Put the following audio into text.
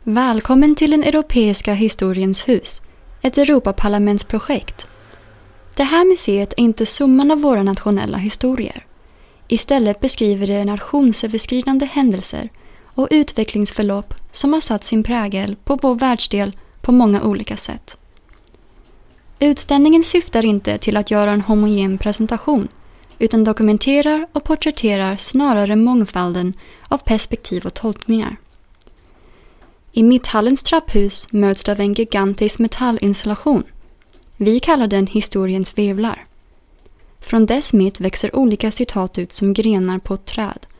Välkommen till den europeiska historiens hus, ett Europaparlamentsprojekt. Det här museet är inte summan av våra nationella historier. Istället beskriver det nationsöverskridande händelser och utvecklingsförlopp som har satt sin prägel på vår världsdel på många olika sätt. Utställningen syftar inte till att göra en homogen presentation, utan dokumenterar och porträtterar snarare mångfalden av perspektiv och tolkningar. I Mitthallens trapphus möts av en gigantisk metallinstallation. Vi kallar den historiens virvlar. Från dess mitt växer olika citat ut som grenar på ett träd